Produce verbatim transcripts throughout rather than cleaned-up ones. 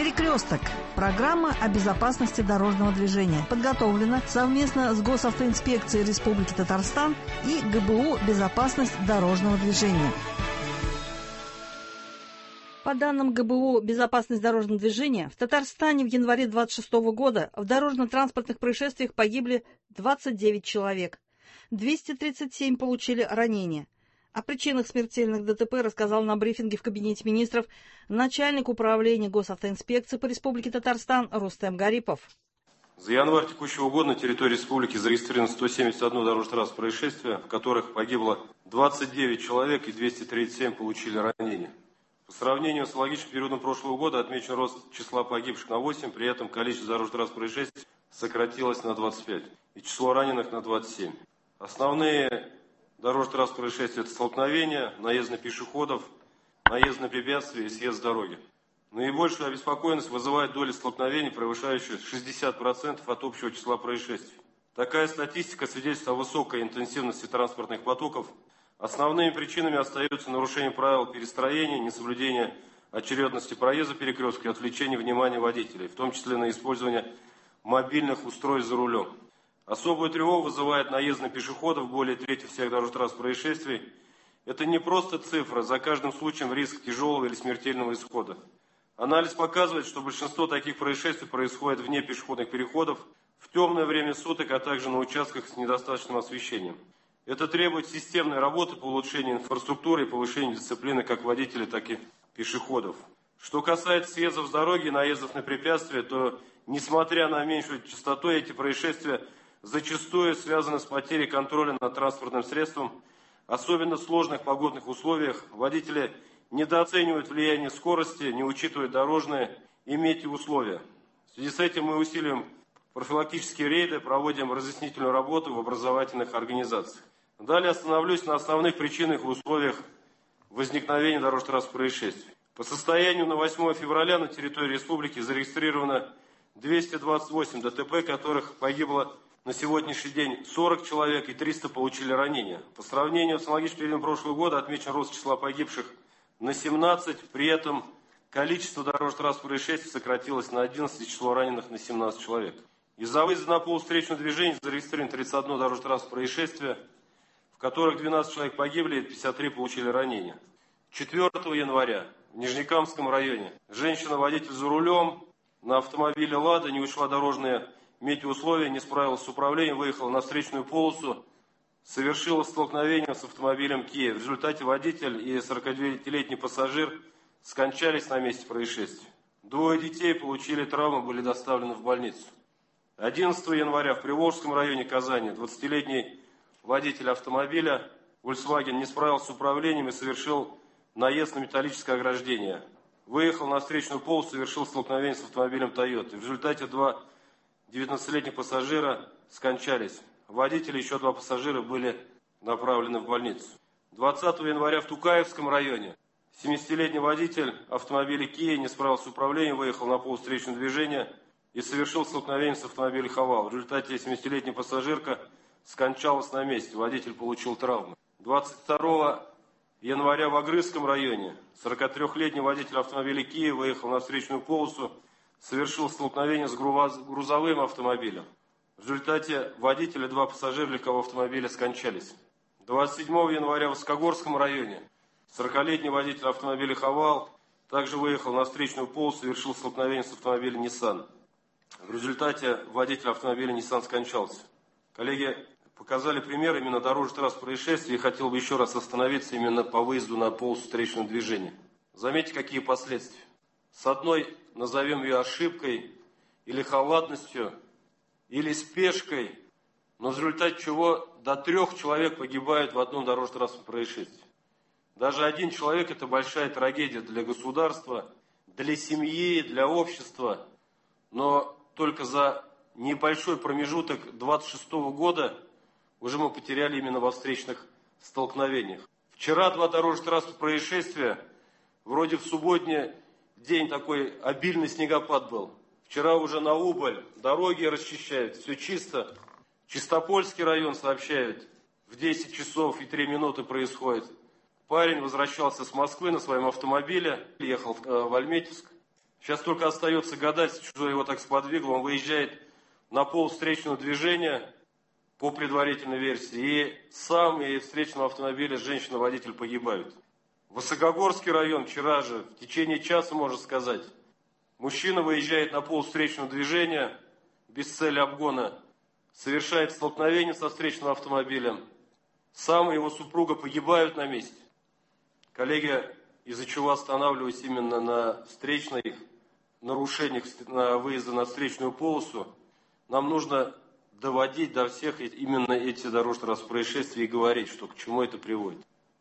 Перекресток. Программа о безопасности дорожного движения. Подготовлена совместно с Госавтоинспекцией Республики Татарстан и ГБУ «Безопасность дорожного движения». По данным ГБУ «Безопасность дорожного движения», в Татарстане в январе две тысячи двадцать шестого года в дорожно-транспортных происшествиях погибли двадцать девять человек. двести тридцать семь получили ранения. О причинах смертельных ДТП рассказал на брифинге в кабинете министров начальник управления Госавтоинспекции по Республике Татарстан Рустем Гарипов. За январь текущего года на территории республики зарегистрировано сто семьдесят одно дорожно-транспортное происшествие, в которых погибло двадцать девять человек и двести тридцать семь получили ранения. По сравнению с аналогичным периодом прошлого года отмечен рост числа погибших на восемь, при этом количество дорожно-транспортных происшествий сократилось на двадцать пять и число раненых на двадцать семь. Основные дорожно-транспортные происшествия – это столкновения, наезд на пешеходов, наезд на препятствия и съезд с дороги. Наибольшую обеспокоенность вызывает доля столкновений, превышающая шестьдесят процентов от общего числа происшествий. Такая статистика свидетельствует о высокой интенсивности транспортных потоков. Основными причинами остаются нарушение правил перестроения, несоблюдение очередности проезда перекрестка и отвлечение внимания водителей, в том числе на использование мобильных устройств за рулем. Особую тревогу вызывает наезд на пешеходов, более трети всех дорожно-транспортных происшествий. Это не просто цифра, за каждым случаем риск тяжелого или смертельного исхода. Анализ показывает, что большинство таких происшествий происходит вне пешеходных переходов, в темное время суток, а также на участках с недостаточным освещением. Это требует системной работы по улучшению инфраструктуры и повышению дисциплины как водителей, так и пешеходов. Что касается съездов с дороги и наездов на препятствия, то, несмотря на меньшую частоту, эти происшествия зачастую связаны с потерей контроля над транспортным средством. Особенно в сложных погодных условиях водители недооценивают влияние скорости, не учитывают дорожные и метеоусловия. В связи с этим мы усиливаем профилактические рейды, проводим разъяснительную работу в образовательных организациях. Далее остановлюсь на основных причинах и условиях возникновения дорожно-транспортных происшествий. По состоянию на восьмое февраля на территории республики зарегистрировано двести двадцать восемь ДТП, которых погибло на сегодняшний день сорок человек и триста получили ранения. По сравнению с аналогичным периодом прошлого года отмечен рост числа погибших на семнадцать, при этом количество дорожно-транспортных происшествий сократилось на одиннадцать, и число раненых на семнадцать человек. Из-за выезда на полосу встречного движения зарегистрировано тридцать одно дорожно-транспортное происшествие, в которых двенадцать человек погибли и пятьдесят три получили ранения. четвёртого января в Нижнекамском районе женщина-водитель за рулем на автомобиле «Лада» не учла дорожные метеоусловия, не справилась с управлением, выехала на встречную полосу, совершила столкновение с автомобилем Kia. В результате водитель и сорокадевятилетний пассажир скончались на месте происшествия. Двое детей получили травмы, были доставлены в больницу. одиннадцатого января в Приволжском районе Казани двадцатилетний водитель автомобиля Volkswagen не справился с управлением и совершил наезд на металлическое ограждение. Выехал на встречную полосу, совершил столкновение с автомобилем Toyota. В результате два девятнадцатилетних пассажира скончались. Водители и еще два пассажира были направлены в больницу. двадцатого января в Тукаевском районе семидесятилетний водитель автомобиля Kia не справился с управлением, выехал на полосу встречного движения и совершил столкновение с автомобилем Haval. В результате семидесятилетняя пассажирка скончалась на месте, водитель получил травмы. двадцать второго января в Агрызском районе сорокатрёхлетний водитель автомобиля Kia выехал на встречную полосу, совершил столкновение с грузовым автомобилем. В результате водитель и два пассажира легкового автомобиля скончались. двадцать седьмого января в Высокогорском районе сорокалетний водитель автомобиля Haval также выехал на встречную полосу, совершил столкновение с автомобилем Nissan. В результате водитель автомобиля Nissan скончался. Коллеги показали пример именно дорожно-транспортных происшествий, и хотел бы еще раз остановиться именно по выезду на полосу встречного движения. Заметьте, какие последствия. С одной, назовем ее ошибкой, или халатностью, или спешкой, но в результате чего до трех человек погибают в одном дорожно-транспортном происшествии. Даже один человек – это большая трагедия для государства, для семьи, для общества, но только за небольшой промежуток двадцать шестого года уже мы потеряли именно во встречных столкновениях. Вчера два дорожно-транспортных происшествия, вроде в субботний день такой обильный снегопад был. Вчера уже на убыль, дороги расчищают, все чисто. Чистопольский район сообщают, в десять часов и три минуты происходит. Парень возвращался с Москвы на своем автомобиле, ехал в Альметьевск. Сейчас только остается гадать, что его так сподвигло. Он выезжает на пол встречного движения, по предварительной версии, и сам и встречного автомобиля женщина-водитель погибают. Высокогорский район вчера же, в течение часа, можно сказать, мужчина выезжает на пол встречного движения, без цели обгона, совершает столкновение со встречным автомобилем. Сам и его супруга погибают на месте. Коллеги, из-за чего останавливаюсь именно на встречных нарушениях на выезда на встречную полосу, нам нужно доводить до всех именно эти дорожно-транспортные происшествия и говорить, что к чему это приводит.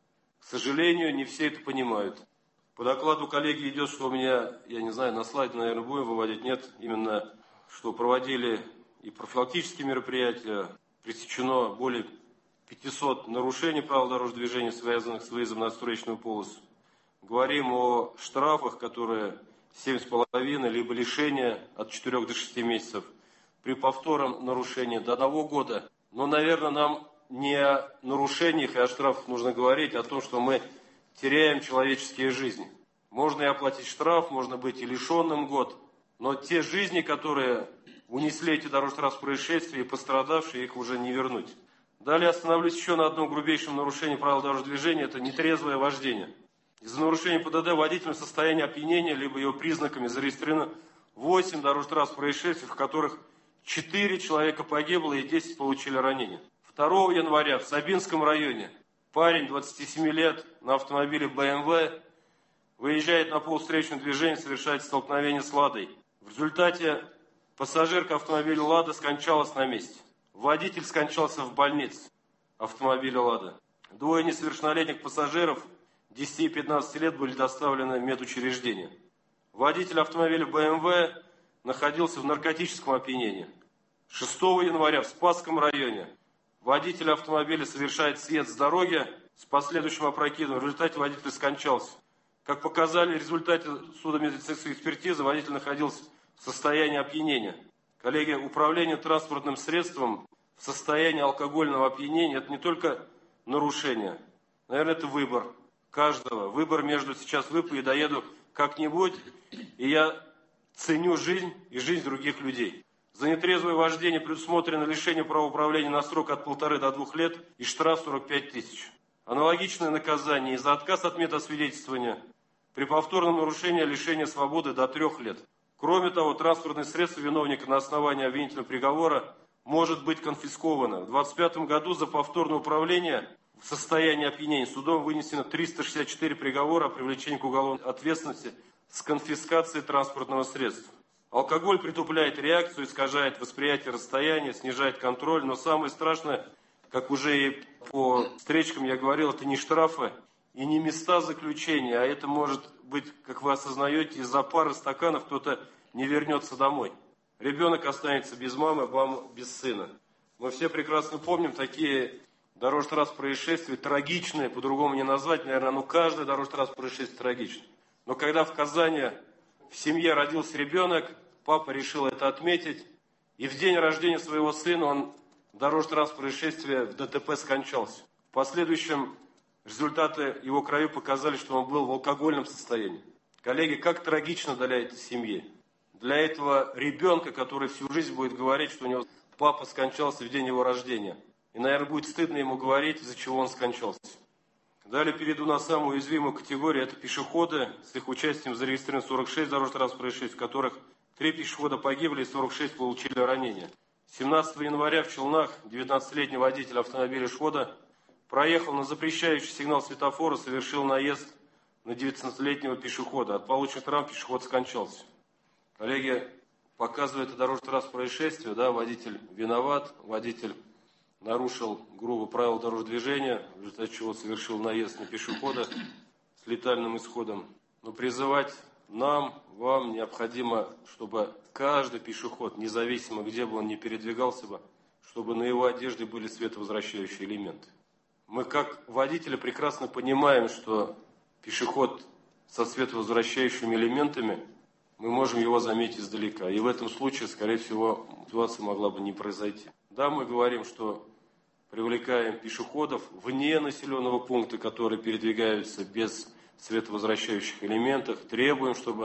К сожалению, не все это понимают. По докладу коллеги идет, что у меня, я не знаю, на слайде, наверное, будем выводить, нет, именно, что проводили и профилактические мероприятия, пресечено более пятисот нарушений правил дорожного движения, связанных с выездом на встречную полосу. Говорим о штрафах, которые семь с половиной, либо лишение от четырёх до шести месяцев. При повторном нарушении до одного года. Но, наверное, нам не о нарушениях и о штрафах нужно говорить, а о том, что мы теряем человеческие жизни. Можно и оплатить штраф, можно быть и лишенным год, но те жизни, которые унесли эти дорожно-транспортные происшествия и пострадавшие, их уже не вернуть. Далее остановлюсь еще на одном грубейшем нарушении правил дорожного движения, это нетрезвое вождение. Из-за нарушения ПДД водителем в состоянии опьянения, либо его признаками зарегистрировано восемь дорожно-транспортных происшествий, в которых четыре человека погибло и десять получили ранения. второго января в Сабинском районе парень двадцати семи лет на автомобиле бэ эм вэ выезжает на пол встречного движения, совершает столкновение с «Ладой». В результате пассажирка автомобиля «Лада» скончалась на месте. Водитель скончался в больнице автомобиля «Лада». Двое несовершеннолетних пассажиров десяти и пятнадцати лет были доставлены в медучреждение. Водитель автомобиля бэ эм вэ находился в наркотическом опьянении. шестого января в Спасском районе водитель автомобиля совершает съезд с дороги с последующим опрокидыванием. В результате водитель скончался. Как показали результаты судомедицинской экспертизы, водитель находился в состоянии опьянения. Коллеги, управление транспортным средством в состоянии алкогольного опьянения – это не только нарушение. Наверное, это выбор каждого. Выбор между сейчас выпью и доеду как-нибудь, и я ценю жизнь и жизнь других людей. За нетрезвое вождение предусмотрено лишение права управления на срок от полутора до двух лет и штраф сорок пять тысяч. Аналогичное наказание и за отказ от медосвидетельствования при повторном нарушении лишения свободы до трех лет. Кроме того, транспортное средство виновника на основании обвинительного приговора может быть конфисковано. В двадцать пятом году за повторное управление в состоянии опьянения судом вынесено триста шестьдесят четыре приговора о привлечении к уголовной ответственности с конфискацией транспортного средства. Алкоголь притупляет реакцию, искажает восприятие расстояния, снижает контроль, но самое страшное, как уже и по встречкам я говорил, это не штрафы и не места заключения, а это может быть, как вы осознаете, из-за пары стаканов кто-то не вернется домой. Ребенок останется без мамы, мама без сына. Мы все прекрасно помним такие дорожно-транспортные происшествия, трагичные, по-другому не назвать, наверное, ну каждое дорожно-транспортное происшествие трагично. Но когда в Казани в семье родился ребенок, папа решил это отметить, и в день рождения своего сына он в дорожно-транспортном происшествии в дэ тэ пэ скончался. В последующем результаты его крови показали, что он был в алкогольном состоянии. Коллеги, как трагично для этой семьи. Для этого ребенка, который всю жизнь будет говорить, что у него папа скончался в день его рождения. И, наверное, будет стыдно ему говорить, из-за чего он скончался. Далее перейду на самую уязвимую категорию. Это пешеходы. С их участием зарегистрировано сорок шесть дорожно-транспортных происшествий, в которых три пешехода погибли и сорок шесть получили ранения. семнадцатого января в Челнах девятнадцатилетний водитель автомобиля «Шкода» проехал на запрещающий сигнал светофора, совершил наезд на девятнадцатилетнего пешехода. От полученных травм пешеход скончался. Коллеги, показывая это дорожно-транспортное происшествие, да, водитель виноват, водитель нарушил грубо правила дорожного движения, в результате чего совершил наезд на пешехода с летальным исходом. Но призывать нам, вам необходимо, чтобы каждый пешеход, независимо где бы он ни передвигался бы, чтобы на его одежде были световозвращающие элементы. Мы как водители прекрасно понимаем, что пешеход со световозвращающими элементами, мы можем его заметить издалека. И в этом случае, скорее всего, ситуация могла бы не произойти. Да, мы говорим, что привлекаем пешеходов вне населенного пункта, которые передвигаются без световозвращающих элементов, требуем, чтобы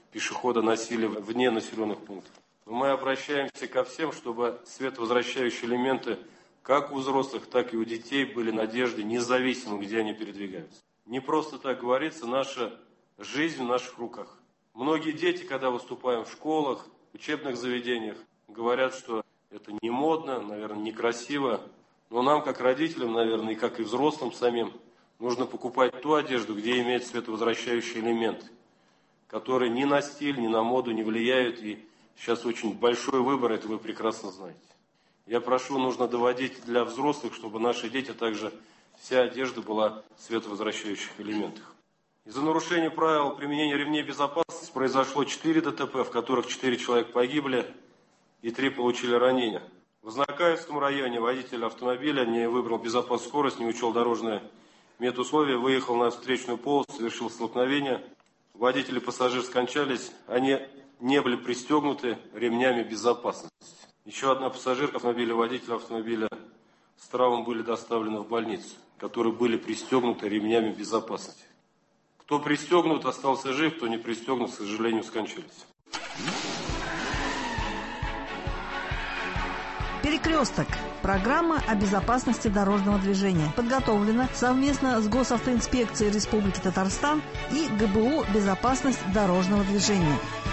пешехода носили вне населенных пунктов. Но мы обращаемся ко всем, чтобы световозвращающие элементы как у взрослых, так и у детей были надежды, независимо, где они передвигаются. Не просто так говорится, наша жизнь в наших руках. Многие дети, когда выступаем в школах, учебных заведениях, говорят, что это не модно, наверное, некрасиво. Но нам, как родителям, наверное, и как и взрослым самим, нужно покупать ту одежду, где имеет световозвращающий элемент, который ни на стиль, ни на моду не влияют. И сейчас очень большой выбор, это вы прекрасно знаете. Я прошу, нужно доводить для взрослых, чтобы наши дети также, вся одежда была в световозвращающих элементах. Из-за нарушения правил применения ремней безопасности произошло четыре ДТП, в которых четыре человека погибли и три получили ранения. В Ознакаевском районе водитель автомобиля не выбрал безопасную скорость, не учел дорожные медусловия, выехал на встречную полосу, совершил столкновение. Водитель и пассажир скончались, они не были пристегнуты ремнями безопасности. Еще одна пассажирка автомобиля, водитель автомобиля с травмой были доставлены в больницу, которые были пристегнуты ремнями безопасности. Кто пристегнут, остался жив, кто не пристегнут, к сожалению, скончались. «Перекресток» – программа о безопасности дорожного движения. Подготовлена совместно с Госавтоинспекцией Республики Татарстан и ГБУ «Безопасность дорожного движения».